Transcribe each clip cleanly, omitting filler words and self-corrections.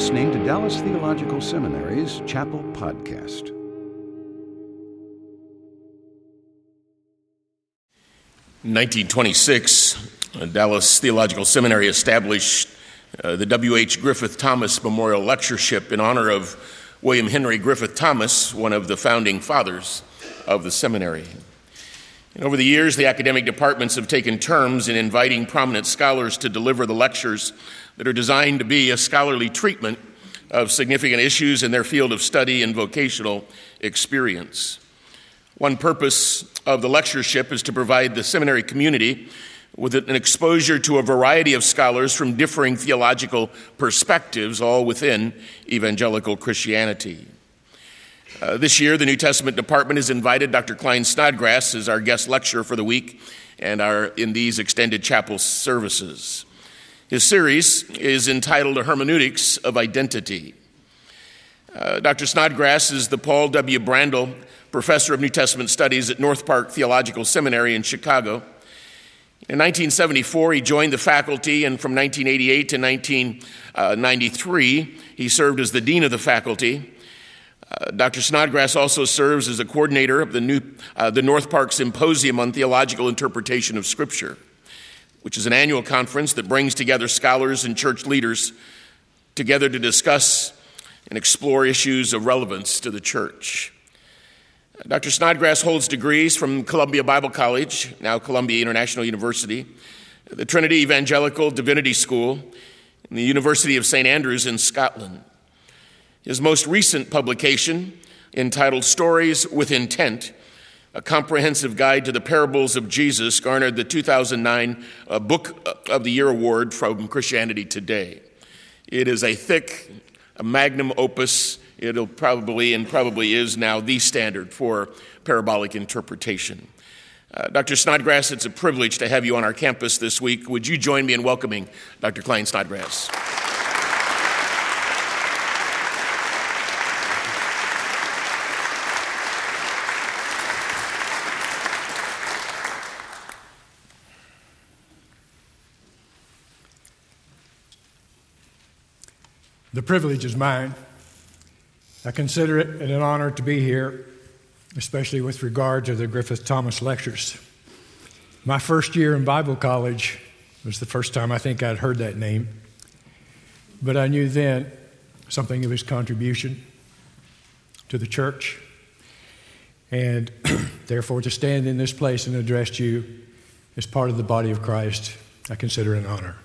listening to Dallas Theological Seminary's Chapel Podcast. In 1926, Dallas Theological Seminary established the W.H. Griffith Thomas Memorial Lectureship in honor of William Henry Griffith Thomas, one of the founding fathers of the seminary. And over the years, the academic departments have taken turns in inviting prominent scholars to deliver the lectures that are designed to be a scholarly treatment of significant issues in their field of study and vocational experience. One purpose of the lectureship is to provide the seminary community with an exposure to a variety of scholars from differing theological perspectives, all within evangelical Christianity. This year, the New Testament department has invited Dr. Klein Snodgrass as our guest lecturer for the week and are in these extended chapel services. His series is entitled A Hermeneutics of Identity. Dr. Snodgrass is the Paul W. Brandel Professor of New Testament Studies at North Park Theological Seminary in Chicago. In 1974, he joined the faculty, and from 1988 to 1993, he served as the dean of the faculty. Dr. Snodgrass also serves as a coordinator of the North Park Symposium on Theological Interpretation of Scripture, which is an annual conference that brings together scholars and church leaders together to discuss and explore issues of relevance to the church. Dr. Snodgrass holds degrees from Columbia Bible College, now Columbia International University, the Trinity Evangelical Divinity School, and the University of St. Andrews in Scotland. His most recent publication, entitled Stories with Intent, a comprehensive guide to the parables of Jesus, garnered the 2009 Book of the Year Award from Christianity Today. It is a thick, magnum opus. It'll probably is now the standard for parabolic interpretation. Dr. Snodgrass, it's a privilege to have you on our campus this week. Would you join me in welcoming Dr. Klein Snodgrass? The privilege is mine. I consider it an honor to be here, especially with regard to the Griffith Thomas lectures. My first year in Bible college was the first time I think I'd heard that name, but I knew then something of his contribution to the church, and therefore to stand in this place and address you as part of the body of Christ, I consider an honor.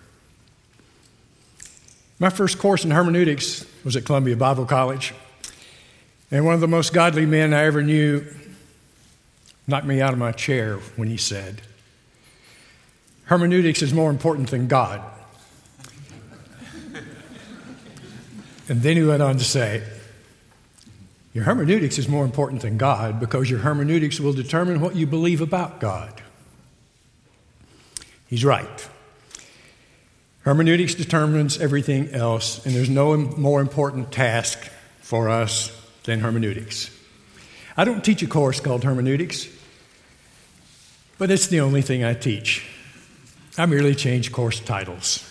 My first course in hermeneutics was at Columbia Bible College. And one of the most godly men I ever knew knocked me out of my chair when he said, "Hermeneutics is more important than God." And then he went on to say, "Your hermeneutics is more important than God because your hermeneutics will determine what you believe about God." He's right. Hermeneutics determines everything else, and there's no more important task for us than hermeneutics. I don't teach a course called hermeneutics, but it's the only thing I teach. I merely change course titles.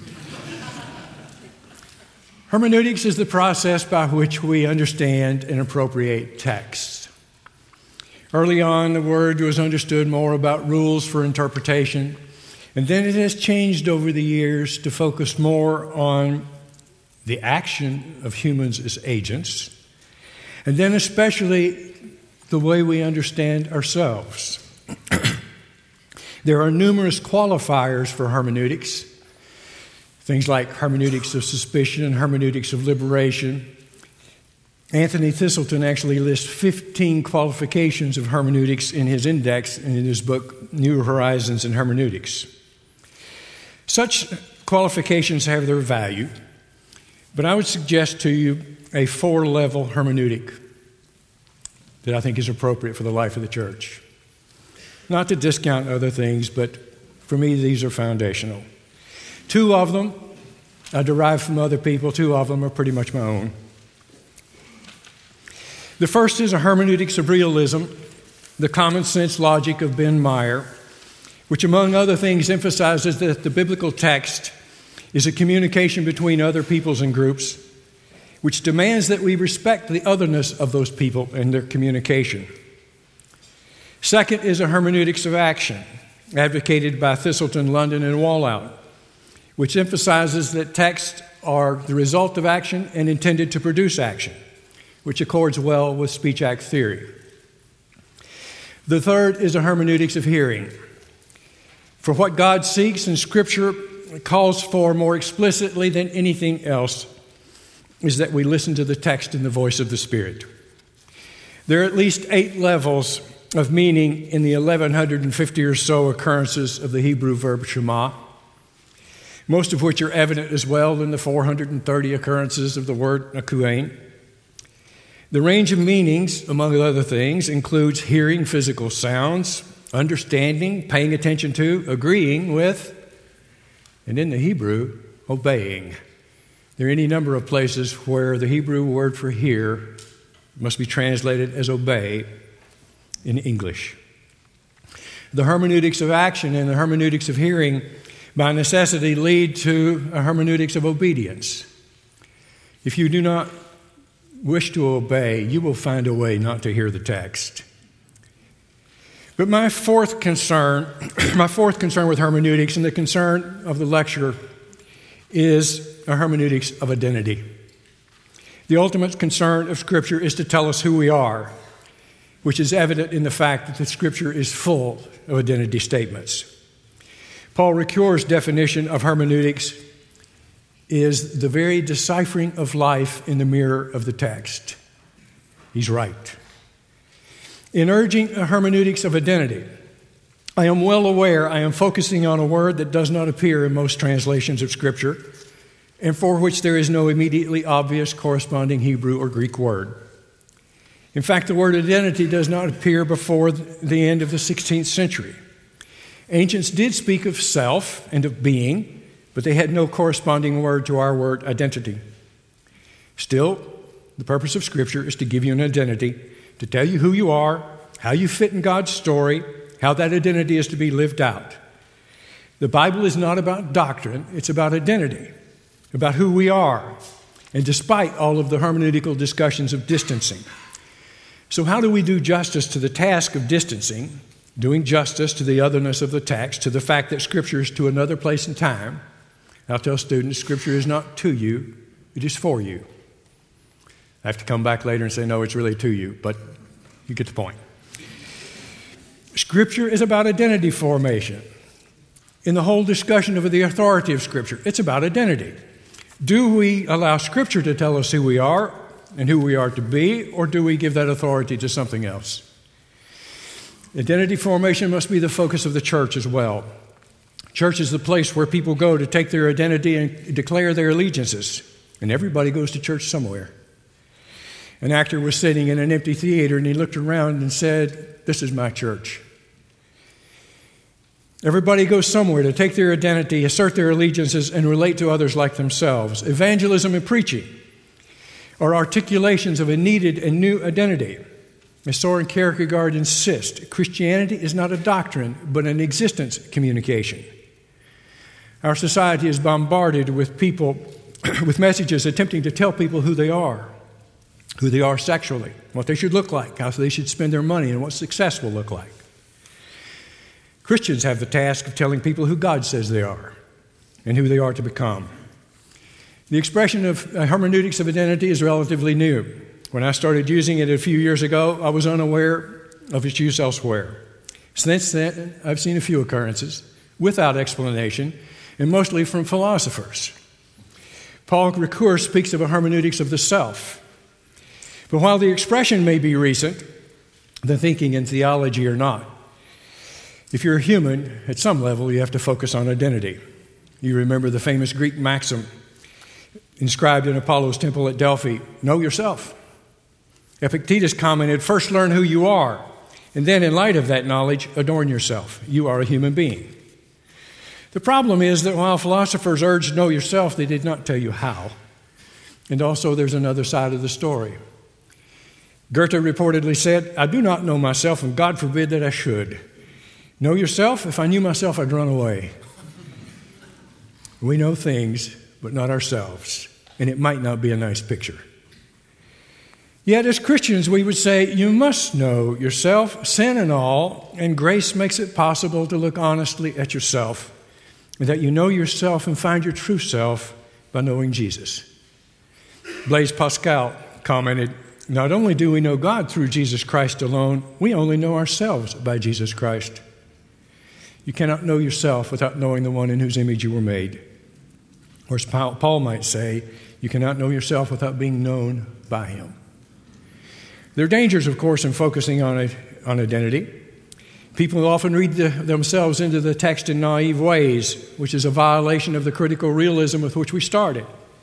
Hermeneutics is the process by which we understand and appropriate texts. Early on, the word was understood more about rules for interpretation, and then it has changed over the years to focus more on the action of humans as agents, and then especially the way we understand ourselves. There are numerous qualifiers for hermeneutics, things like hermeneutics of suspicion and hermeneutics of liberation. Anthony Thistleton actually lists 15 qualifications of hermeneutics in his index and in his book, New Horizons in Hermeneutics. Such qualifications have their value, but I would suggest to you a 4-level hermeneutic that I think is appropriate for the life of the church. Not to discount other things, but for me, these are foundational. 2 of them I derive from other people. 2 of them are pretty much my own. The first is a hermeneutics of realism, the common sense logic of Ben Meyer, which among other things emphasizes that the biblical text is a communication between other peoples and groups which demands that we respect the otherness of those people and their communication. Second is a hermeneutics of action, advocated by Thistleton, London, and Wallout, which emphasizes that texts are the result of action and intended to produce action, which accords well with speech act theory. The third is a hermeneutics of hearing. For what God seeks in Scripture calls for more explicitly than anything else is that we listen to the text in the voice of the Spirit. There are at least 8 levels of meaning in the 1,150 or so occurrences of the Hebrew verb shema, most of which are evident as well in the 430 occurrences of the word akuein. The range of meanings, among other things, includes hearing physical sounds, understanding, paying attention to, agreeing with, and in the Hebrew, obeying. There are any number of places where the Hebrew word for hear must be translated as obey in English. The hermeneutics of action and the hermeneutics of hearing by necessity lead to a hermeneutics of obedience. If you do not wish to obey, you will find a way not to hear the text. But my fourth concern with hermeneutics and the concern of the lecture is a hermeneutics of identity. The ultimate concern of Scripture is to tell us who we are, which is evident in the fact that the Scripture is full of identity statements. Paul Ricoeur's definition of hermeneutics is the very deciphering of life in the mirror of the text. He's right. In urging a hermeneutics of identity, I am well aware I am focusing on a word that does not appear in most translations of Scripture and for which there is no immediately obvious corresponding Hebrew or Greek word. In fact, the word identity does not appear before the end of the 16th century. Ancients did speak of self and of being, but they had no corresponding word to our word identity. Still, the purpose of Scripture is to give you an identity, to tell you who you are, how you fit in God's story, how that identity is to be lived out. The Bible is not about doctrine, it's about identity, about who we are, and despite all of the hermeneutical discussions of distancing. So how do we do justice to the task of distancing, doing justice to the otherness of the text, to the fact that Scripture is to another place and time? I'll tell students, Scripture is not to you, it is for you. I have to come back later and say, no, it's really to you, but you get the point. Scripture is about identity formation. In the whole discussion of the authority of Scripture, it's about identity. Do we allow Scripture to tell us who we are and who we are to be, or do we give that authority to something else? Identity formation must be the focus of the church as well. Church is the place where people go to take their identity and declare their allegiances, and everybody goes to church somewhere. An actor was sitting in an empty theater, and he looked around and said, "This is my church." Everybody goes somewhere to take their identity, assert their allegiances, and relate to others like themselves. Evangelism and preaching are articulations of a needed and new identity. As Soren Kierkegaard insists, Christianity is not a doctrine, but an existence communication. Our society is bombarded with people, with messages attempting to tell people who they are sexually, what they should look like, how they should spend their money, and what success will look like. Christians have the task of telling people who God says they are and who they are to become. The expression of hermeneutics of identity is relatively new. When I started using it a few years ago, I was unaware of its use elsewhere. Since then, I've seen a few occurrences without explanation, and mostly from philosophers. Paul Ricoeur speaks of a hermeneutics of the self. But while the expression may be recent, the thinking in theology are not. If you're a human, at some level, you have to focus on identity. You remember the famous Greek maxim inscribed in Apollo's temple at Delphi, know yourself. Epictetus commented, first learn who you are, and then in light of that knowledge, adorn yourself. You are a human being. The problem is that while philosophers urged know yourself, they did not tell you how. And also there's another side of the story. Goethe reportedly said, I do not know myself, and God forbid that I should. Know yourself? If I knew myself, I'd run away. We know things, but not ourselves. And it might not be a nice picture. Yet as Christians, we would say, you must know yourself, sin and all, and grace makes it possible to look honestly at yourself, and that you know yourself and find your true self by knowing Jesus. Blaise Pascal commented, not only do we know God through Jesus Christ alone, we only know ourselves by Jesus Christ. You cannot know yourself without knowing the one in whose image you were made. Or as Paul might say, you cannot know yourself without being known by him. There are dangers, of course, in focusing on identity. People often read themselves into the text in naive ways, which is a violation of the critical realism with which we started.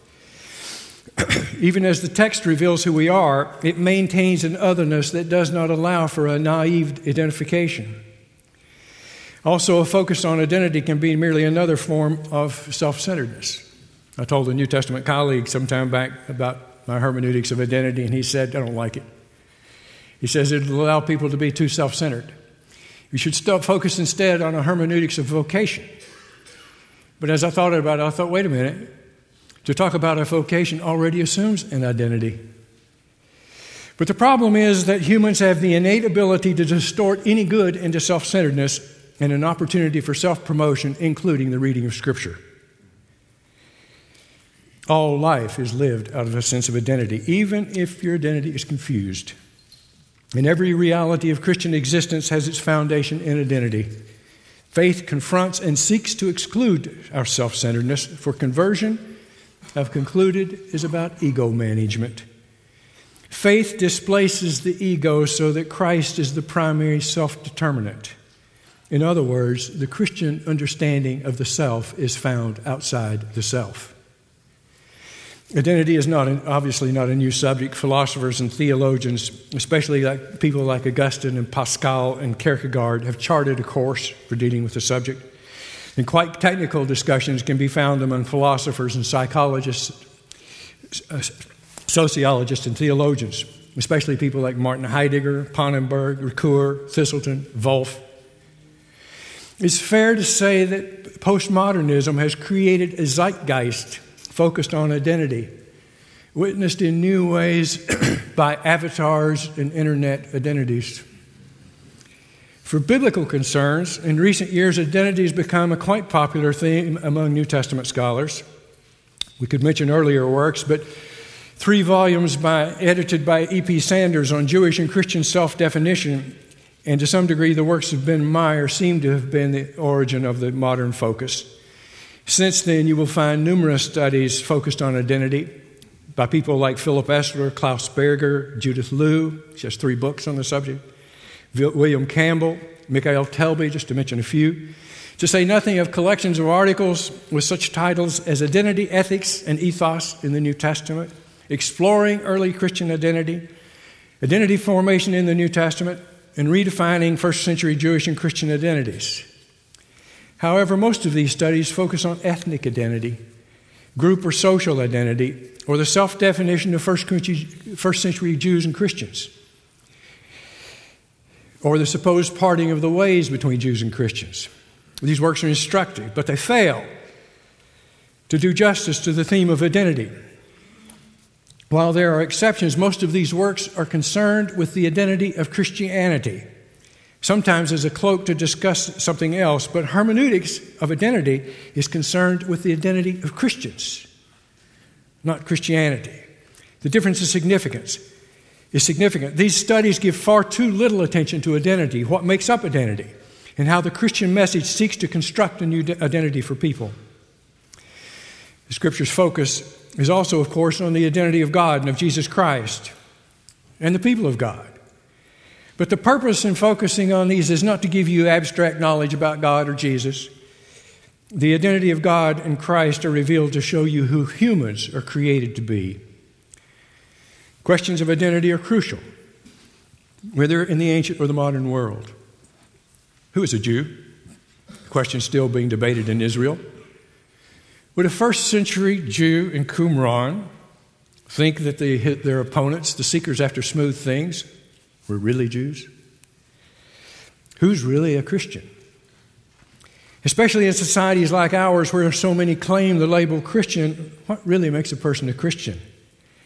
Even as the text reveals who we are, it maintains an otherness that does not allow for a naive identification. Also, a focus on identity can be merely another form of self-centeredness. I told a New Testament colleague some time back about my hermeneutics of identity, and he said, I don't like it. He says it will allow people to be too self-centered. We should focus instead on a hermeneutics of vocation. But as I thought about it, I thought, wait a minute. To talk about a vocation already assumes an identity. But the problem is that humans have the innate ability to distort any good into self-centeredness and an opportunity for self-promotion, including the reading of Scripture. All life is lived out of a sense of identity, even if your identity is confused. And every reality of Christian existence has its foundation in identity. Faith confronts and seeks to exclude our self-centeredness, for conversion, I've concluded, is about ego management. Faith displaces the ego so that Christ is the primary self-determinant. In other words, the Christian understanding of the self is found outside the self. Identity is obviously not a new subject. Philosophers and theologians, especially people like Augustine and Pascal and Kierkegaard, have charted a course for dealing with the subject. And quite technical discussions can be found among philosophers and psychologists, sociologists and theologians, especially people like Martin Heidegger, Pannenberg, Ricoeur, Thistleton, Wolff. It's fair to say that postmodernism has created a zeitgeist focused on identity, witnessed in new ways by avatars and internet identities. For biblical concerns, in recent years, identity has become a quite popular theme among New Testament scholars. We could mention earlier works, but 3 volumes edited by E.P. Sanders on Jewish and Christian self-definition, and to some degree the works of Ben Meyer seem to have been the origin of the modern focus. Since then, you will find numerous studies focused on identity by people like Philip Esler, Klaus Berger, Judith Liu. She has 3 books on the subject. William Campbell, Mikhail Telby, just to mention a few. To say nothing of collections of articles with such titles as Identity, Ethics, and Ethos in the New Testament, Exploring Early Christian Identity, Identity Formation in the New Testament, and Redefining First-Century Jewish and Christian Identities. However, most of these studies focus on ethnic identity, group or social identity, or the self-definition of first-century Jews and Christians, or the supposed parting of the ways between Jews and Christians. These works are instructive, but they fail to do justice to the theme of identity. While there are exceptions, most of these works are concerned with the identity of Christianity, sometimes as a cloak to discuss something else, but hermeneutics of identity is concerned with the identity of Christians, not Christianity. The difference is significant. These studies give far too little attention to identity, what makes up identity, and how the Christian message seeks to construct a new identity for people. The Scripture's focus is also, of course, on the identity of God and of Jesus Christ and the people of God. But the purpose in focusing on these is not to give you abstract knowledge about God or Jesus. The identity of God and Christ are revealed to show you who humans are created to be. Questions of identity are crucial, whether in the ancient or the modern world. Who is a Jew? The question is still being debated in Israel. Would a first-century Jew in Qumran think that their opponents, the seekers after smooth things, were really Jews? Who's really a Christian? Especially in societies like ours where so many claim the label Christian, what really makes a person a Christian?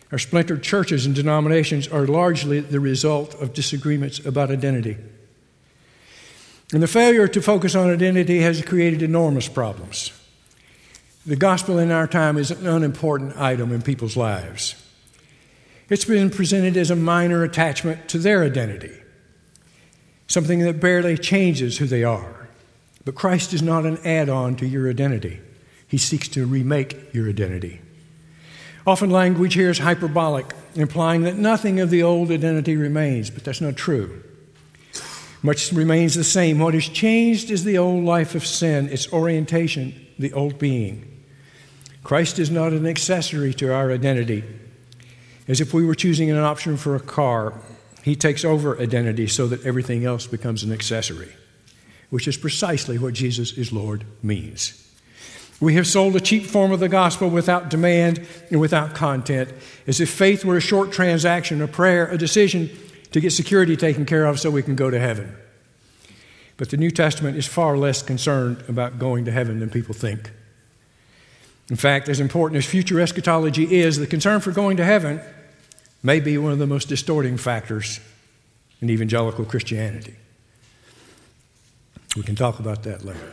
Our splintered churches and denominations are largely the result of disagreements about identity. And the failure to focus on identity has created enormous problems. The gospel in our time is an unimportant item in people's lives. It's been presented as a minor attachment to their identity, something that barely changes who they are. But Christ is not an add-on to your identity. He seeks to remake your identity. Often language here is hyperbolic, implying that nothing of the old identity remains, but that's not true. Much remains the same. What has changed is the old life of sin, its orientation, the old being. Christ is not an accessory to our identity. As if we were choosing an option for a car, He takes over identity so that everything else becomes an accessory, which is precisely what Jesus is Lord means. We have sold a cheap form of the gospel without demand and without content, as if faith were a short transaction, a prayer, a decision to get security taken care of so we can go to heaven. But the New Testament is far less concerned about going to heaven than people think. In fact, as important as future eschatology is, the concern for going to heaven may be one of the most distorting factors in evangelical Christianity. We can talk about that later.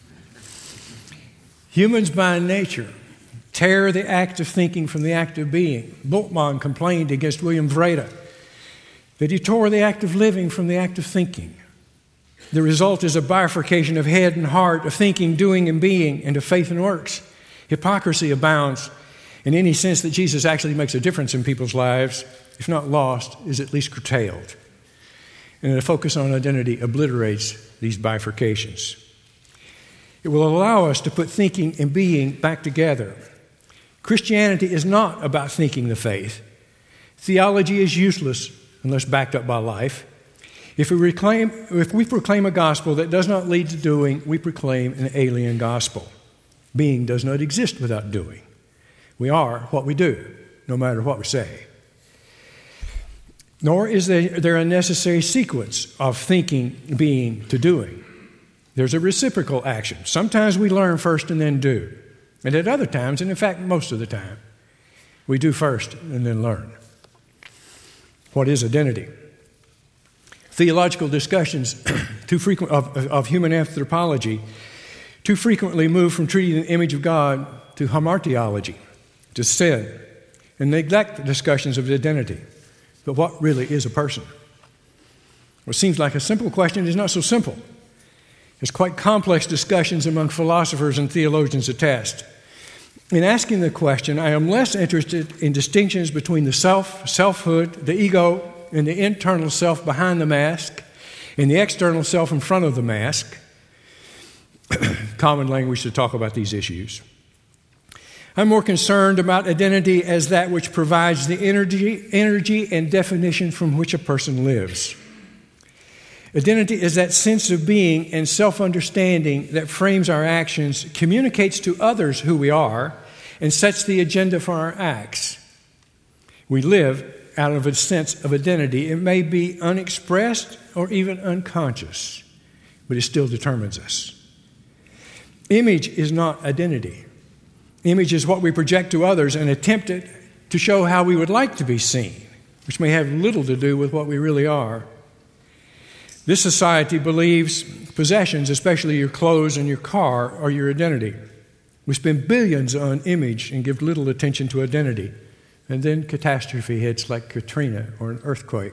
Humans by nature tear the act of thinking from the act of being. Bultmann complained against William Vrede that he tore the act of living from the act of thinking. The result is a bifurcation of head and heart, of thinking, doing, and being, and of faith and works. Hypocrisy abounds, and any sense that Jesus actually makes a difference in people's lives, if not lost, is at least curtailed. And a focus on identity obliterates these bifurcations. It will allow us to put thinking and being back together. Christianity is not about thinking the faith. Theology is useless unless backed up by life. If we proclaim a gospel that does not lead to doing, we proclaim an alien gospel. Being does not exist without doing. We are what we do, no matter what we say. Nor is there a necessary sequence of thinking, being, to doing. There's a reciprocal action. Sometimes we learn first and then do. And at other times, and in fact most of the time, we do first and then learn. What is identity? Theological discussions of human anthropology too frequently move from treating the image of God to hamartiology, to sin, and neglect the discussions of identity. But what really is a person? What seems like a simple question is not so simple. There's quite complex discussions among philosophers and theologians attest. In asking the question, I am less interested in distinctions between the self, selfhood, the ego, and the internal self behind the mask, and the external self in front of the mask. Common language to talk about these issues. I'm more concerned about identity as that which provides the energy and definition from which a person lives. Identity is that sense of being and self-understanding that frames our actions, communicates to others who we are, and sets the agenda for our acts. We live out of a sense of identity. It may be unexpressed or even unconscious, but it still determines us. Image is not identity. Image is what we project to others and attempt to show how we would like to be seen, which may have little to do with what we really are. This society believes possessions, especially your clothes and your car, are your identity. We spend billions on image and give little attention to identity. And then catastrophe hits like Katrina or an earthquake.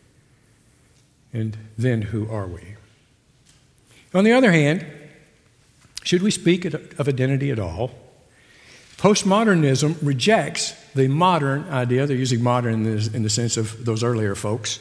And then who are we? On the other hand, should we speak of identity at all? Postmodernism rejects the modern idea. They're using modern in the sense of those earlier folks.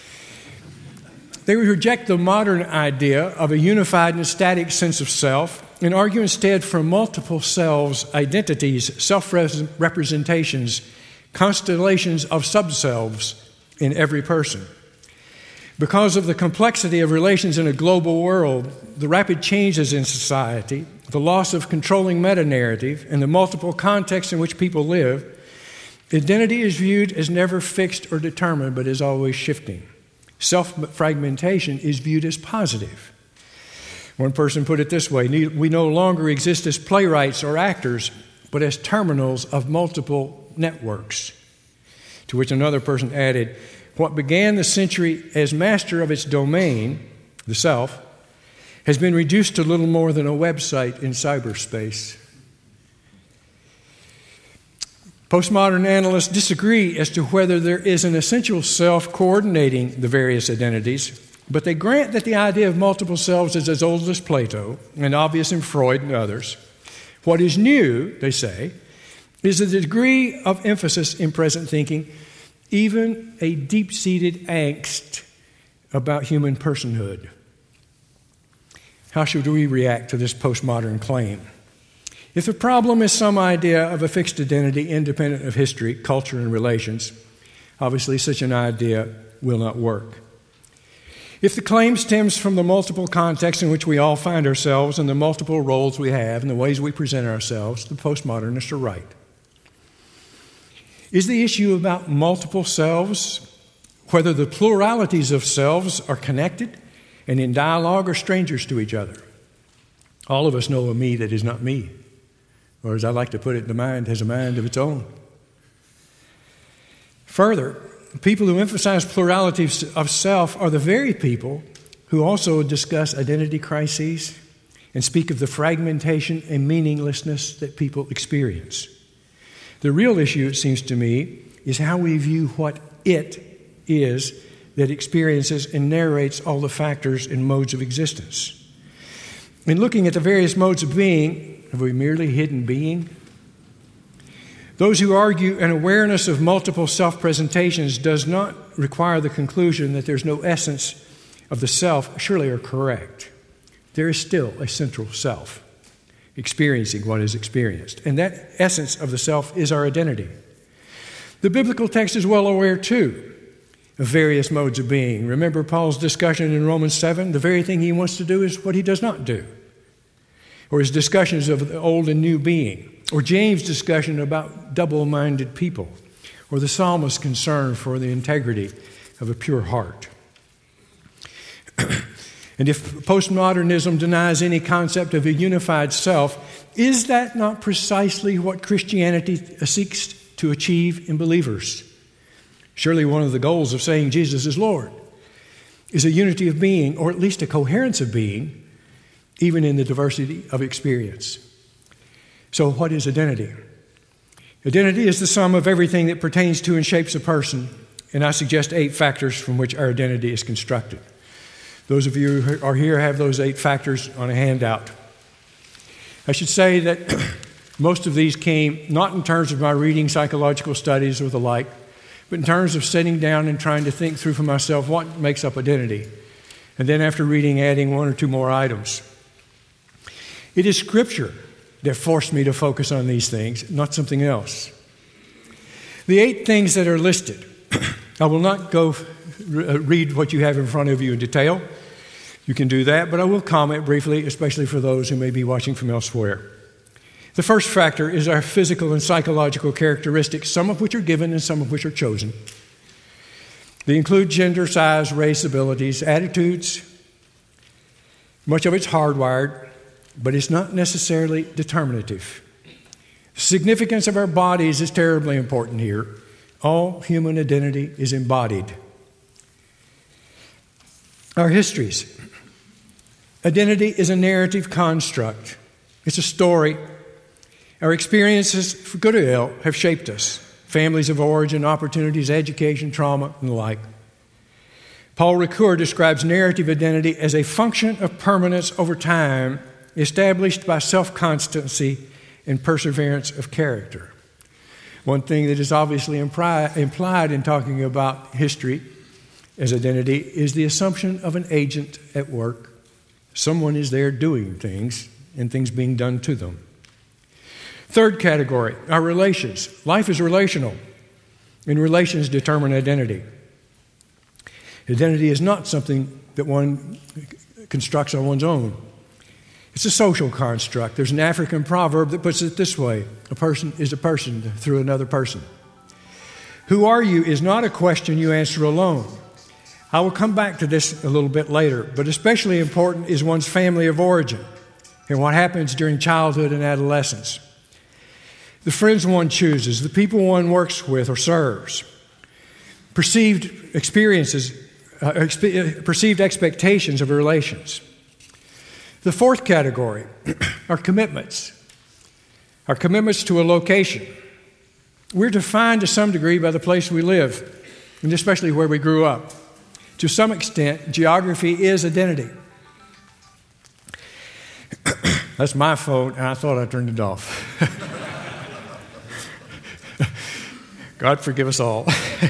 They reject the modern idea of a unified and static sense of self and argue instead for multiple selves, identities, self-representations, constellations of subselves in every person. Because of the complexity of relations in a global world, the rapid changes in society, the loss of controlling meta-narrative, and the multiple contexts in which people live, identity is viewed as never fixed or determined, but is always shifting. Self-fragmentation is viewed as positive. One person put it this way: we no longer exist as playwrights or actors, but as terminals of multiple networks. To which another person added, what began the century as master of its domain, the self, has been reduced to little more than a website in cyberspace. Postmodern analysts disagree as to whether there is an essential self coordinating the various identities, but they grant that the idea of multiple selves is as old as Plato and obvious in Freud and others. What is new, they say, is the degree of emphasis in present thinking, even a deep-seated angst about human personhood. How should we react to this postmodern claim? If the problem is some idea of a fixed identity independent of history, culture, and relations, obviously such an idea will not work. If the claim stems from the multiple contexts in which we all find ourselves and the multiple roles we have and the ways we present ourselves, the postmodernists are right. Is the issue about multiple selves, whether the pluralities of selves are connected and in dialogue or strangers to each other? All of us know a me that is not me, or as I like to put it, the mind has a mind of its own. Further, people who emphasize plurality of self are the very people who also discuss identity crises and speak of the fragmentation and meaninglessness that people experience. The real issue, it seems to me, is how we view what it is that experiences and narrates all the factors and modes of existence. In looking at the various modes of being, have we merely hidden being? Those who argue an awareness of multiple self-presentations does not require the conclusion that there's no essence of the self surely are correct. There is still a central self, experiencing what is experienced. And that essence of the self is our identity. The biblical text is well aware, too, of various modes of being. Remember Paul's discussion in Romans 7? The very thing he wants to do is what he does not do. Or his discussions of the old and new being. Or James' discussion about double-minded people. Or the psalmist's concern for the integrity of a pure heart. And if postmodernism denies any concept of a unified self, is that not precisely what Christianity seeks to achieve in believers? Surely one of the goals of saying Jesus is Lord is a unity of being, or at least a coherence of being, even in the diversity of experience. So what is identity? Identity is the sum of everything that pertains to and shapes a person, and I suggest 8 factors from which our identity is constructed. Those of you who are here have those 8 factors on a handout. I should say that most of these came not in terms of my reading psychological studies or the like, but in terms of sitting down and trying to think through for myself what makes up identity. And then after reading, adding 1 or 2 more items. It is Scripture that forced me to focus on these things, not something else. The 8 things that are listed, I will not go read what you have in front of you in detail. You can do that, but I will comment briefly, especially for those who may be watching from elsewhere. The first factor is our physical and psychological characteristics, some of which are given and some of which are chosen. They include gender, size, race, abilities, attitudes. Much of it's hardwired, but it's not necessarily determinative. The significance of our bodies is terribly important here. All human identity is embodied. Our histories. Identity is a narrative construct. It's a story. Our experiences, for good or ill, have shaped us. Families of origin, opportunities, education, trauma, and the like. Paul Ricoeur describes narrative identity as a function of permanence over time, established by self-constancy and perseverance of character. One thing that is obviously implied in talking about history as identity is the assumption of an agent at work. Someone is there doing things and things being done to them. Third category, our relations. Life is relational, and relations determine identity. Identity is not something that one constructs on one's own. It's a social construct. There's an African proverb that puts it this way: a person is a person through another person. Who are you is not a question you answer alone. I will come back to this a little bit later, but especially important is one's family of origin and what happens during childhood and adolescence. The friends one chooses, the people one works with or serves, perceived experiences, perceived expectations of relations. The fourth category are commitments. Our commitments to a location. We're defined to some degree by the place we live, and especially where we grew up. To some extent, geography is identity. That's my phone, and I thought I turned it off. God forgive us all.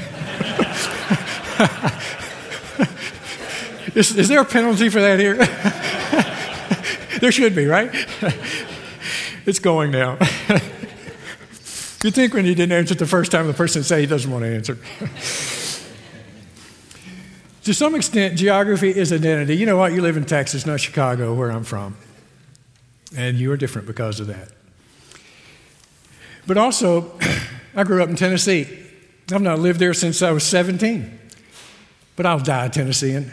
Is there a penalty for that here? There should be, right? It's going now. You'd think when you didn't answer it the first time, the person would say he doesn't want to answer. To some extent, geography is identity. You know what? You live in Texas, not Chicago, where I'm from. And you are different because of that. But also, I grew up in Tennessee. I've not lived there since I was 17. But I'll die a Tennessean.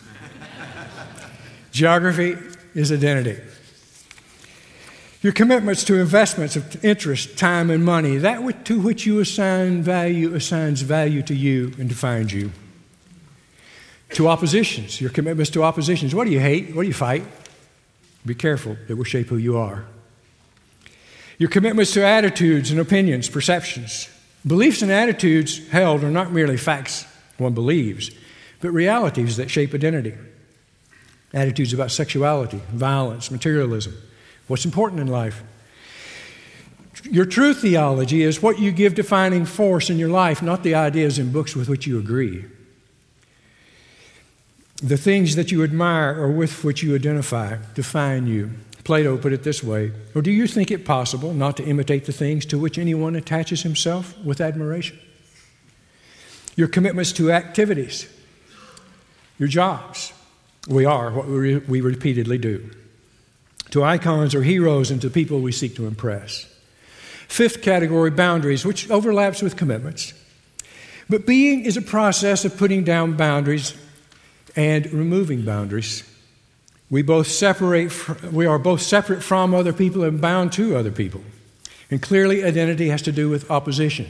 Geography is identity. Your commitments to investments of interest, time, and money, that to which you assign value assigns value to you and defines you. To oppositions, your commitments to oppositions. What do you hate? What do you fight? Be careful. It will shape who you are. Your commitments to attitudes and opinions, perceptions. Beliefs and attitudes held are not merely facts one believes, but realities that shape identity. Attitudes about sexuality, violence, materialism, what's important in life. Your true theology is what you give defining force in your life, not the ideas in books with which you agree. The things that you admire or with which you identify define you. Plato put it this way, or do you think it possible not to imitate the things to which anyone attaches himself with admiration? Your commitments to activities, your jobs. We are what we repeatedly do. To icons or heroes and to people we seek to impress. Fifth category, boundaries, which overlaps with commitments. But being is a process of putting down boundaries and removing boundaries. We are both separate from other people and bound to other people. And clearly, identity has to do with opposition.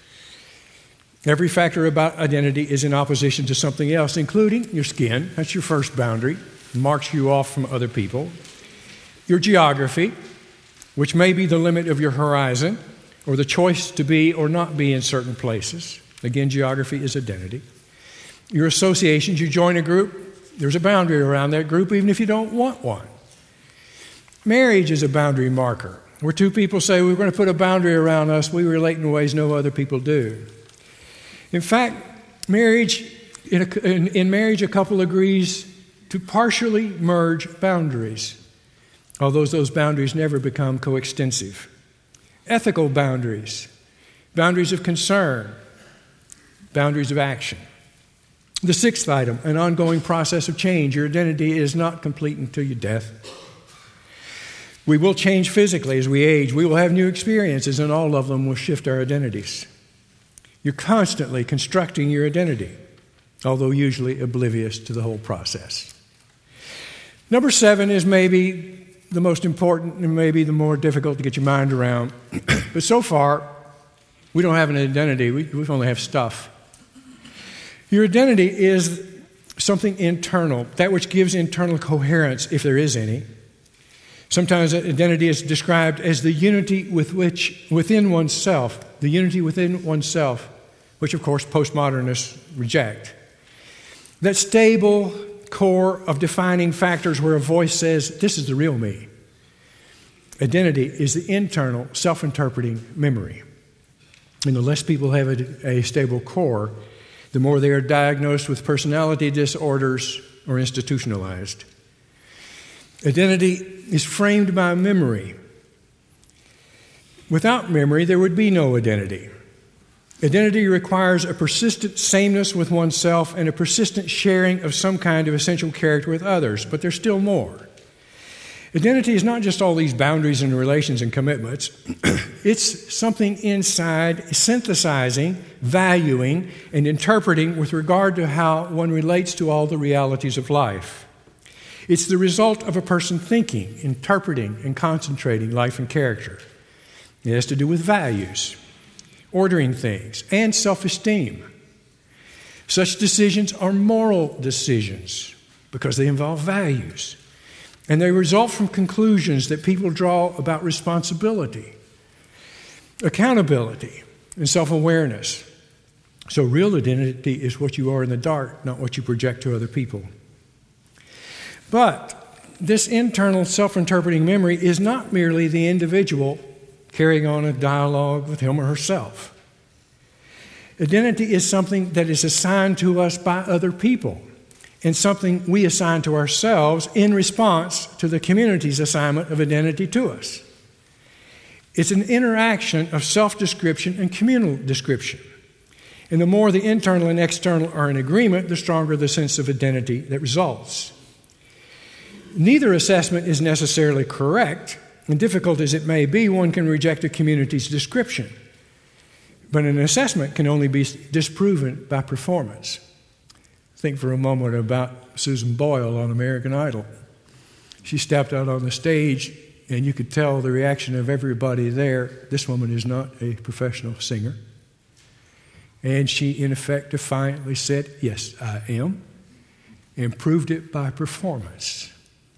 Every factor about identity is in opposition to something else, including your skin. That's your first boundary. It marks you off from other people. Your geography, which may be the limit of your horizon, or the choice to be or not be in certain places. Again, geography is identity. Your associations, you join a group, there's a boundary around that group, even if you don't want one. Marriage is a boundary marker, where two people say, we're going to put a boundary around us, we relate in ways no other people do. In fact, in marriage, a couple agrees to partially merge boundaries, although those boundaries never become coextensive. Ethical boundaries, boundaries of concern, boundaries of action. The sixth item, an ongoing process of change. Your identity is not complete until your death. We will change physically as we age. We will have new experiences, and all of them will shift our identities. You're constantly constructing your identity, although usually oblivious to the whole process. Number 7 is maybe the most important and maybe the more difficult to get your mind around. But so far, we don't have an identity. We only have stuff. Your identity is something internal, that which gives internal coherence, if there is any. Sometimes identity is described as the unity within oneself, which of course postmodernists reject. That stable core of defining factors where a voice says, this is the real me. Identity is the internal, self-interpreting memory. And the less people have a stable core, the more they are diagnosed with personality disorders or institutionalized. Identity is framed by memory. Without memory, there would be no identity. Identity requires a persistent sameness with oneself and a persistent sharing of some kind of essential character with others, but there's still more. Identity is not just all these boundaries and relations and commitments. It's something inside, synthesizing, valuing, and interpreting with regard to how one relates to all the realities of life. It's the result of a person thinking, interpreting, and concentrating life and character. It has to do with values, ordering things, and self-esteem. Such decisions are moral decisions because they involve values. And they result from conclusions that people draw about responsibility, accountability, and self-awareness. So real identity is what you are in the dark, not what you project to other people. But this internal self-interpreting memory is not merely the individual carrying on a dialogue with him or herself. Identity is something that is assigned to us by other people and something we assign to ourselves in response to the community's assignment of identity to us. It's an interaction of self-description and communal description. And the more the internal and external are in agreement, the stronger the sense of identity that results. Neither assessment is necessarily correct, and difficult as it may be, one can reject a community's description. But an assessment can only be disproven by performance. Think for a moment about Susan Boyle on American Idol. She stepped out on the stage, and you could tell the reaction of everybody there. This woman is not a professional singer. And she, in effect, defiantly said, "Yes, I am," and proved it by performance.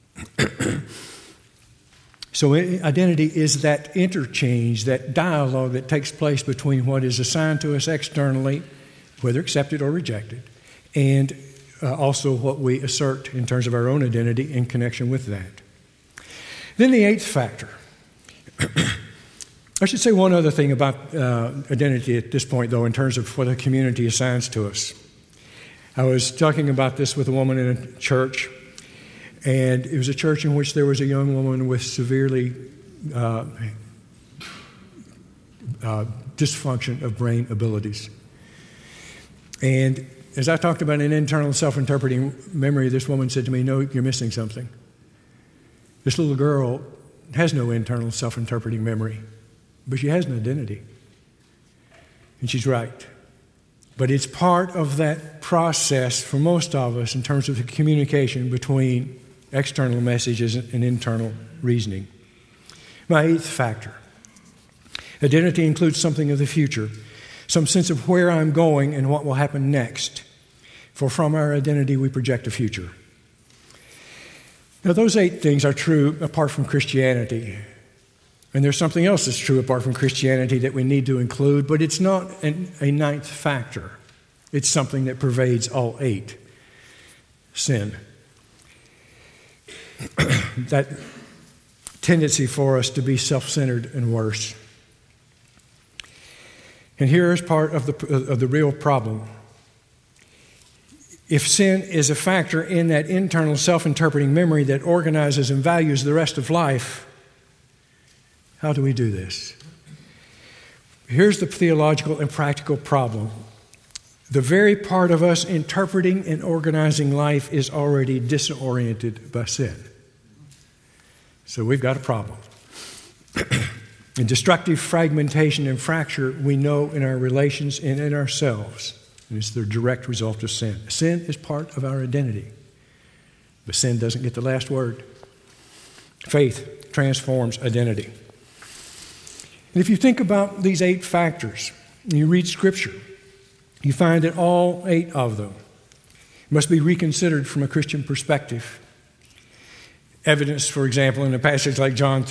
So identity is that interchange, that dialogue that takes place between what is assigned to us externally, whether accepted or rejected, and also what we assert in terms of our own identity in connection with that. Then the eighth factor. I should say one other thing about identity at this point, though, in terms of what a community assigns to us. I was talking about this with a woman in a church, and it was a church in which there was a young woman with severely dysfunction of brain abilities. And as I talked about an internal self-interpreting memory, this woman said to me, "No, you're missing something. This little girl has no internal self-interpreting memory, but she has an identity." And she's right. But it's part of that process for most of us in terms of the communication between external messages and internal reasoning. My eighth factor. Identity includes something of the future, some sense of where I'm going and what will happen next. For from our identity we project a future. Now those 8 things are true apart from Christianity. And there's something else that's true apart from Christianity that we need to include, but it's not a ninth factor. It's something that pervades all 8. Sin. That tendency for us to be self-centered and worse. And here is part of the real problem. If sin is a factor in that internal self-interpreting memory that organizes and values the rest of life, how do we do this? Here's the theological and practical problem. The very part of us interpreting and organizing life is already disoriented by sin. So we've got a problem. And destructive fragmentation and fracture we know in our relations and in ourselves. And it's the direct result of sin. Sin is part of our identity. But sin doesn't get the last word. Faith transforms identity. And if you think about these 8 factors, and you read Scripture, you find that all 8 of them must be reconsidered from a Christian perspective. Evidence, for example, in a passage like John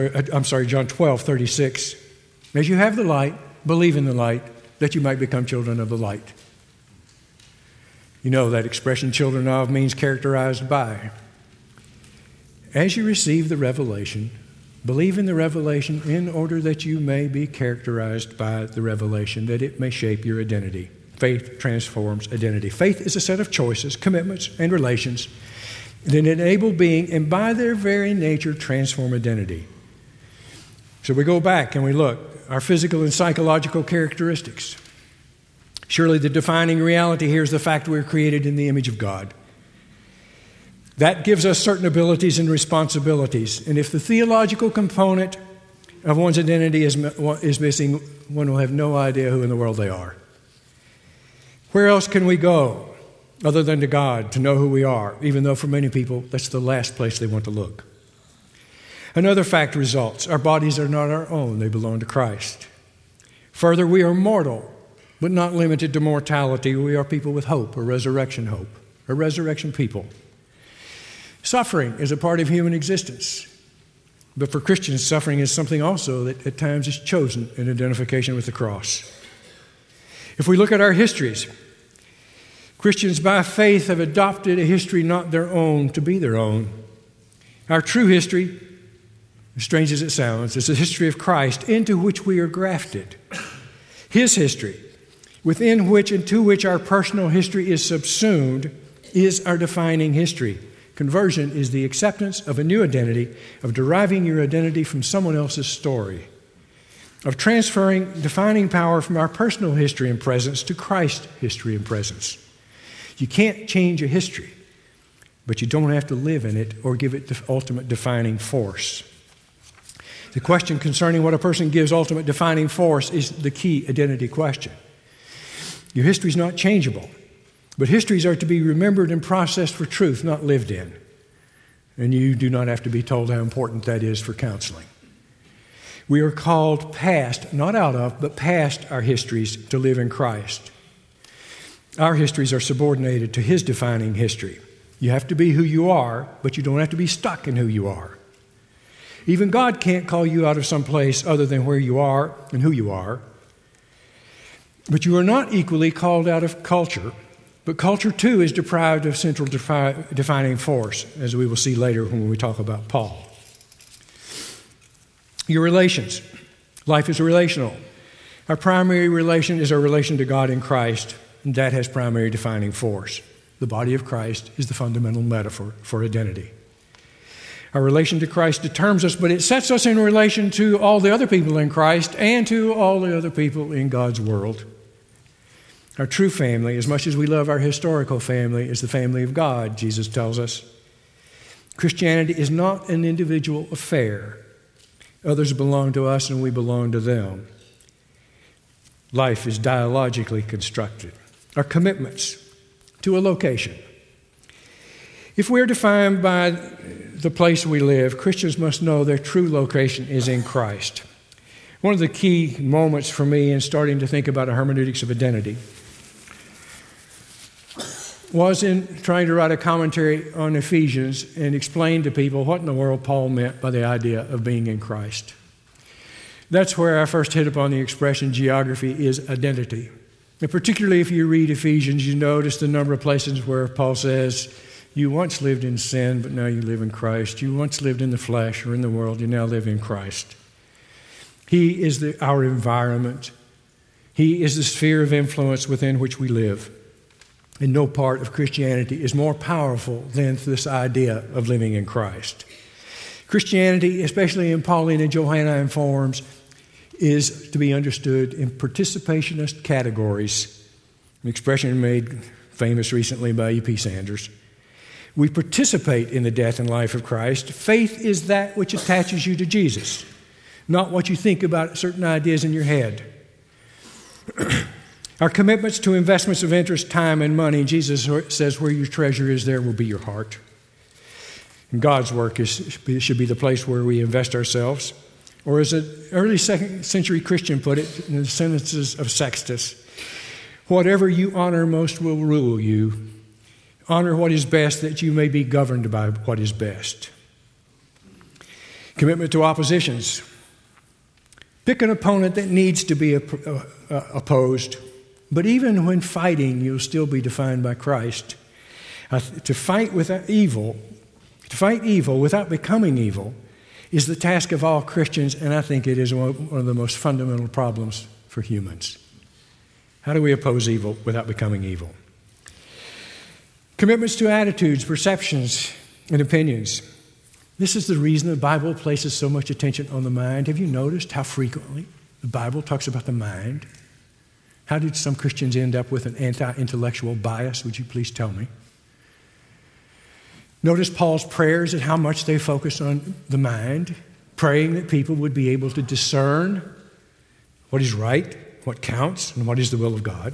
12:36. As you have the light, believe in the light, that you might become children of the light. You know that expression, children of, means characterized by. As you receive the revelation, believe in the revelation in order that you may be characterized by the revelation, that it may shape your identity. Faith transforms identity. Faith is a set of choices, commitments, and relations that enable being, and by their very nature, transform identity. So we go back and we look, our physical and psychological characteristics. Surely the defining reality here is the fact we're created in the image of God. That gives us certain abilities and responsibilities. And if the theological component of one's identity is missing, one will have no idea who in the world they are. Where else can we go other than to God to know who we are, even though for many people that's the last place they want to look? Another fact results. Our bodies are not our own. They belong to Christ. Further, we are mortal. but not limited to mortality. We are people with hope, a resurrection people. Suffering is a part of human existence. But for Christians, suffering is something also that at times is chosen in identification with the cross. If we look at our histories, Christians by faith have adopted a history not their own to be their own. Our true history, as strange as it sounds, is the history of Christ into which we are grafted. His history, within which and to which our personal history is subsumed, is our defining history. Conversion is the acceptance of a new identity, of deriving your identity from someone else's story, of transferring defining power from our personal history and presence to Christ's history and presence. You can't change a history, but you don't have to live in it or give it the ultimate defining force. The question concerning what a person gives ultimate defining force is the key identity question. Your history is not changeable, but histories are to be remembered and processed for truth, not lived in. And you do not have to be told how important that is for counseling. We are called past, not out of, but past our histories to live in Christ. Our histories are subordinated to His defining history. You have to be who you are, but you don't have to be stuck in who you are. Even God can't call you out of some place other than where you are and who you are. But you are not equally called out of culture. But culture, too, is deprived of central defining force, as we will see later when we talk about Paul. Your relations. Life is relational. Our primary relation is our relation to God in Christ, and that has primary defining force. The body of Christ is the fundamental metaphor for identity. Our relation to Christ determines us, but it sets us in relation to all the other people in Christ and to all the other people in God's world. Our true family, as much as we love our historical family, is the family of God, Jesus tells us. Christianity is not an individual affair. Others belong to us and we belong to them. Life is dialogically constructed. Our commitments to a location. If we're defined by the place we live, Christians must know their true location is in Christ. One of the key moments for me in starting to think about a hermeneutics of identity was in trying to write a commentary on Ephesians and explain to people what in the world Paul meant by the idea of being in Christ. That's where I first hit upon the expression geography is identity. And particularly if you read Ephesians, you notice the number of places where Paul says, you once lived in sin, but now you live in Christ. You once lived in the flesh or in the world, you now live in Christ. He is our environment. He is the sphere of influence within which we live. And no part of Christianity is more powerful than this idea of living in Christ. Christianity, especially in Pauline and Johannine forms, is to be understood in participationist categories, an expression made famous recently by E.P. Sanders. We participate in the death and life of Christ. Faith is that which attaches you to Jesus, not what you think about certain ideas in your head. Our commitments to investments of interest, time, and money, Jesus says where your treasure is, there will be your heart. And God's work should be the place where we invest ourselves. Or as an early second century Christian put it in the sentences of Sextus, whatever you honor most will rule you. Honor what is best that you may be governed by what is best. Commitment to oppositions. Pick an opponent that needs to be opposed. But even when fighting, you'll still be defined by Christ. To fight evil without becoming evil is the task of all Christians, and I think it is one of the most fundamental problems for humans. How do we oppose evil without becoming evil? Commitments to attitudes, perceptions, and opinions. This is the reason the Bible places so much attention on the mind. Have you noticed how frequently the Bible talks about the mind? How did some Christians end up with an anti-intellectual bias? Would you please tell me? Notice Paul's prayers and how much they focus on the mind, praying that people would be able to discern what is right, what counts, and what is the will of God.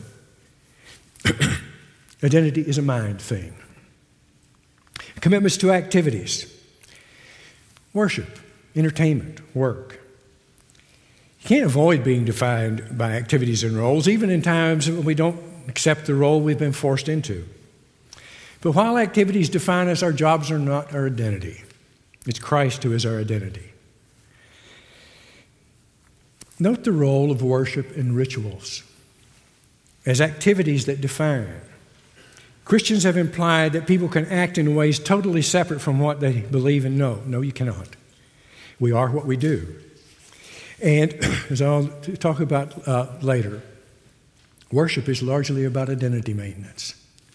Identity is a mind thing. Commitments to activities. Worship, entertainment, work. You can't avoid being defined by activities and roles, even in times when we don't accept the role we've been forced into. But while activities define us, our jobs are not our identity. It's Christ who is our identity. Note the role of worship and rituals as activities that define. Christians have implied that people can act in ways totally separate from what they believe and know. No, you cannot. We are what we do. And as I'll talk about later, worship is largely about identity maintenance.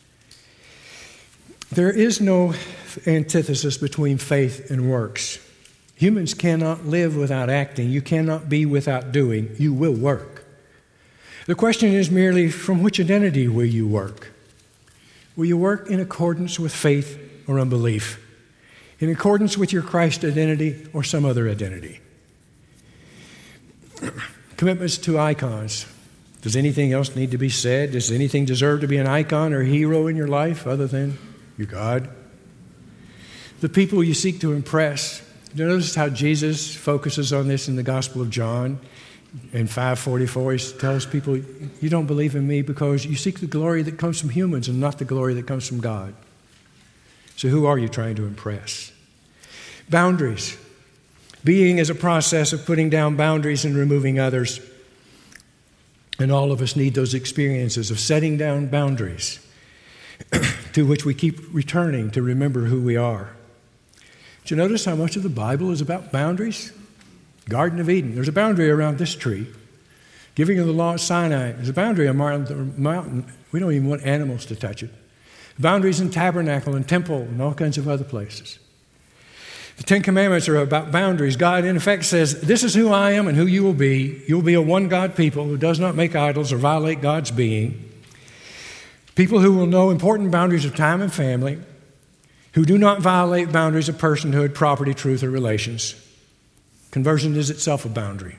There is no antithesis between faith and works. Humans cannot live without acting. You cannot be without doing. You will work. The question is merely, from which identity will you work? Will you work in accordance with faith or unbelief? In accordance with your Christ identity or some other identity? Commitments to icons. Does anything else need to be said? Does anything deserve to be an icon or hero in your life other than your God? The people you seek to impress. Notice how Jesus focuses on this in the Gospel of John. In 5:44, he tells people, you don't believe in me because you seek the glory that comes from humans and not the glory that comes from God. So who are you trying to impress? Boundaries. Being is a process of putting down boundaries and removing others. And all of us need those experiences of setting down boundaries to which we keep returning to remember who we are. Did you notice how much of the Bible is about boundaries? Garden of Eden, there's a boundary around this tree. Giving of the law at Sinai, there's a boundary around the mountain. We don't even want animals to touch it. Boundaries in tabernacle and temple and all kinds of other places. The Ten Commandments are about boundaries. God, in effect, says, this is who I am and who you will be. You'll be a one-God people who does not make idols or violate God's being. People who will know important boundaries of time and family, who do not violate boundaries of personhood, property, truth, or relations. Conversion is itself a boundary.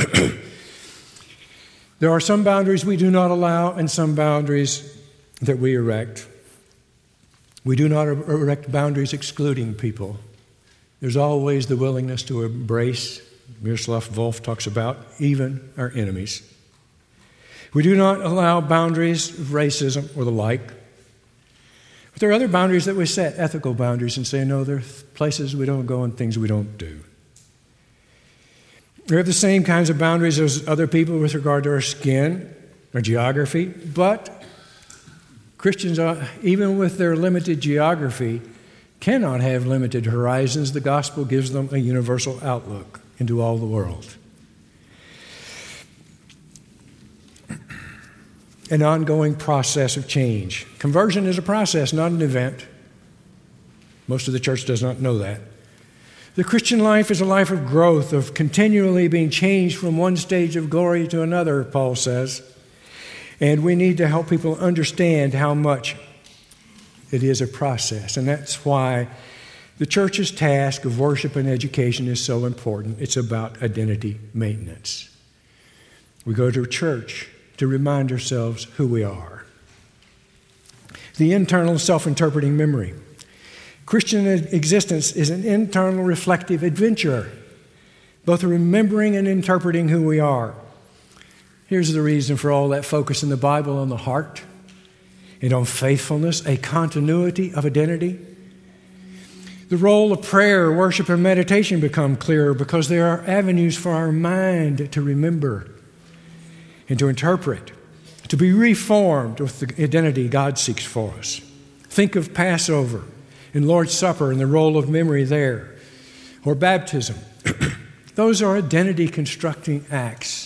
There are some boundaries we do not allow and some boundaries that we erect. We do not erect boundaries excluding people. There's always the willingness to embrace, Miroslav Volf talks about, even our enemies. We do not allow boundaries of racism or the like. But there are other boundaries that we set, ethical boundaries, and say, no, there are places we don't go and things we don't do. We have the same kinds of boundaries as other people with regard to our skin, our geography, but Christians, even with their limited geography, cannot have limited horizons. The gospel gives them a universal outlook into all the world. An ongoing process of change. Conversion is a process, not an event. Most of the church does not know that. The Christian life is a life of growth, of continually being changed from one stage of glory to another, Paul says. And we need to help people understand how much it is a process. And that's why the church's task of worship and education is so important. It's about identity maintenance. We go to church to remind ourselves who we are. The internal self-interpreting memory. Christian existence is an internal reflective adventure, both remembering and interpreting who we are. Here's the reason for all that focus in the Bible on the heart and on faithfulness, a continuity of identity. The role of prayer, worship, and meditation become clearer because there are avenues for our mind to remember and to interpret, to be reformed with the identity God seeks for us. Think of Passover and Lord's Supper and the role of memory there, or baptism. Those are identity-constructing acts.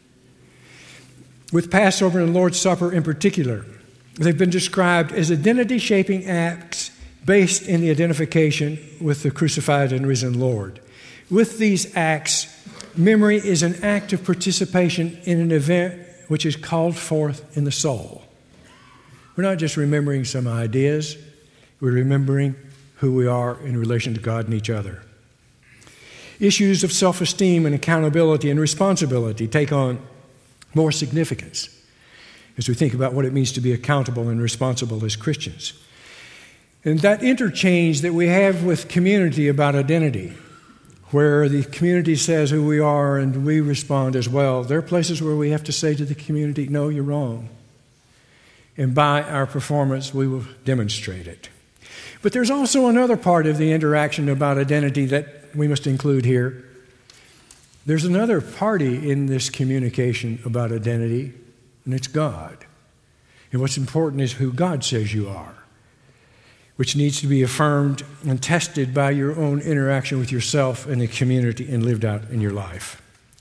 With Passover and Lord's Supper in particular, they've been described as identity-shaping acts based in the identification with the crucified and risen Lord. With these acts, memory is an act of participation in an event which is called forth in the soul. We're not just remembering some ideas, we're remembering who we are in relation to God and each other. Issues of self-esteem and accountability and responsibility take on more significance as we think about what it means to be accountable and responsible as Christians. And that interchange that we have with community about identity, where the community says who we are and we respond as well. There are places where we have to say to the community, no, you're wrong. And by our performance, we will demonstrate it. But there's also another part of the interaction about identity that we must include here. There's another party in this communication about identity, and it's God. And what's important is who God says you are, which needs to be affirmed and tested by your own interaction with yourself and the community and lived out in your life.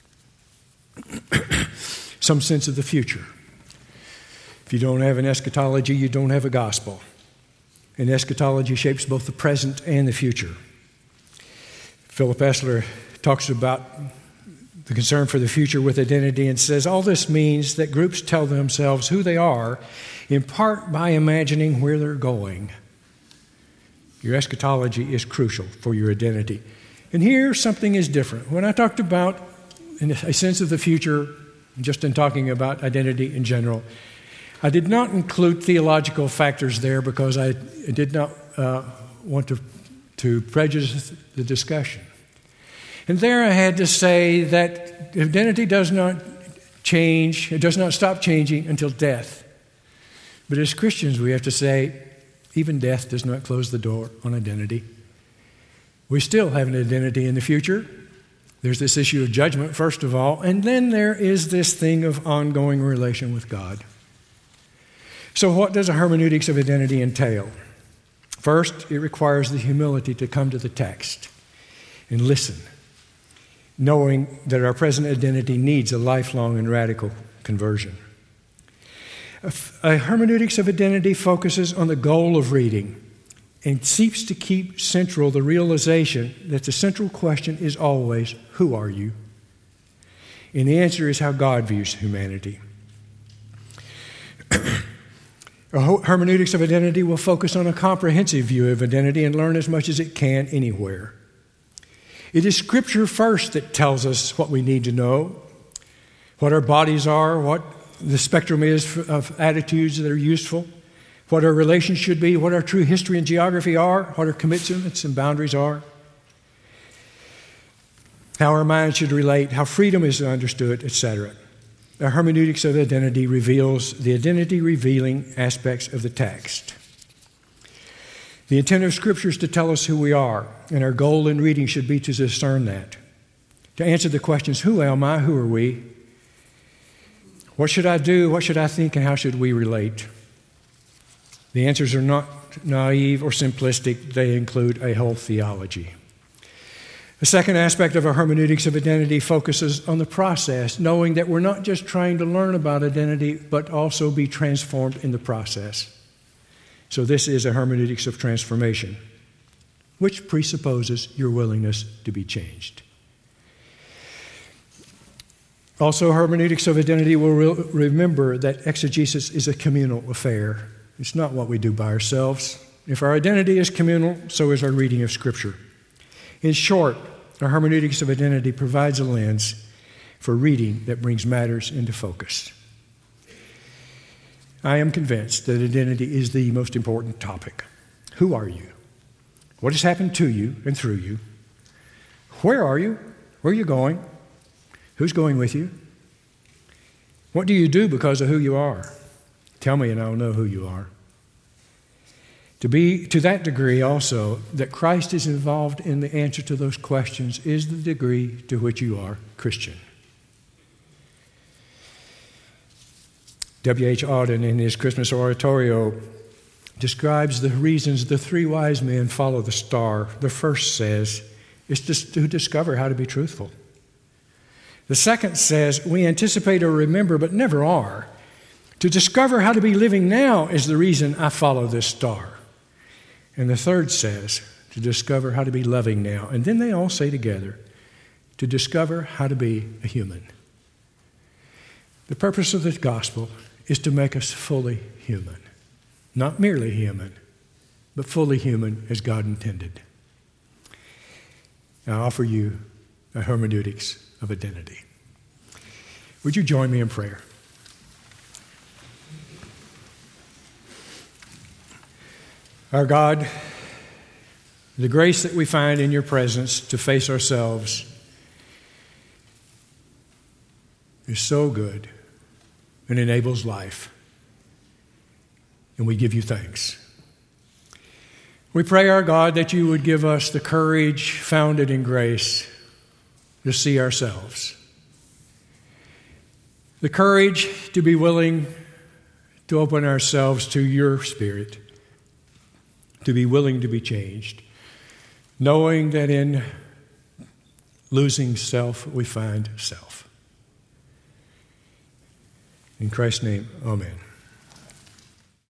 Some sense of the future. If you don't have an eschatology, you don't have a gospel. And eschatology shapes both the present and the future. Philip Esler talks about the concern for the future with identity and says, all this means that groups tell themselves who they are, in part by imagining where they're going. Your eschatology is crucial for your identity. And here, something is different. When I talked about a sense of the future, just in talking about identity in general, I did not include theological factors there because I did not want to prejudice the discussion. And there I had to say that identity does not change, it does not stop changing until death. But as Christians, we have to say, even death does not close the door on identity. We still have an identity in the future. There's this issue of judgment, first of all, and then there is this thing of ongoing relation with God. So what does a hermeneutics of identity entail? First, it requires the humility to come to the text and listen, knowing that our present identity needs a lifelong and radical conversion. A hermeneutics of identity focuses on the goal of reading and seeks to keep central the realization that the central question is always, who are you? And the answer is how God views humanity. A hermeneutics of identity will focus on a comprehensive view of identity and learn as much as it can anywhere. It is Scripture first that tells us what we need to know, what our bodies are, what the spectrum is of attitudes that are useful, what our relations should be, what our true history and geography are, what our commitments and boundaries are, how our minds should relate, how freedom is understood, etc. A hermeneutics of identity reveals the identity-revealing aspects of the text. The intent of Scripture is to tell us who we are, and our goal in reading should be to discern that. To answer the questions, who am I, who are we? What should I do, what should I think, and how should we relate? The answers are not naive or simplistic. They include a whole theology. The second aspect of our hermeneutics of identity focuses on the process, knowing that we're not just trying to learn about identity, but also be transformed in the process. So this is a hermeneutics of transformation, which presupposes your willingness to be changed. Also, hermeneutics of identity will remember that exegesis is a communal affair. It's not what we do by ourselves. If our identity is communal, so is our reading of Scripture. In short, our hermeneutics of identity provides a lens for reading that brings matters into focus. I am convinced that identity is the most important topic. Who are you? What has happened to you and through you? Where are you? Where are you going? Who's going with you? What do you do because of who you are? Tell me and I'll know who you are. To be to that degree also that Christ is involved in the answer to those questions is the degree to which you are Christian. W.H. Auden in his Christmas oratorio describes the reasons the three wise men follow the star. The first says, it's just to discover how to be truthful. The second says, we anticipate or remember but never are. To discover how to be living now is the reason I follow this star. And the third says, to discover how to be loving now. And then they all say together, to discover how to be a human. The purpose of the gospel is to make us fully human. Not merely human, but fully human as God intended. I offer you a hermeneutics of identity. Would you join me in prayer? Our God, The grace that we find in your presence to face ourselves is so good and enables life. And we give you thanks. We pray, our God, that you would give us the courage founded in grace to see ourselves. The courage to be willing to open ourselves to your Spirit, to be willing to be changed, knowing that in losing self, we find self. In Christ's name, amen.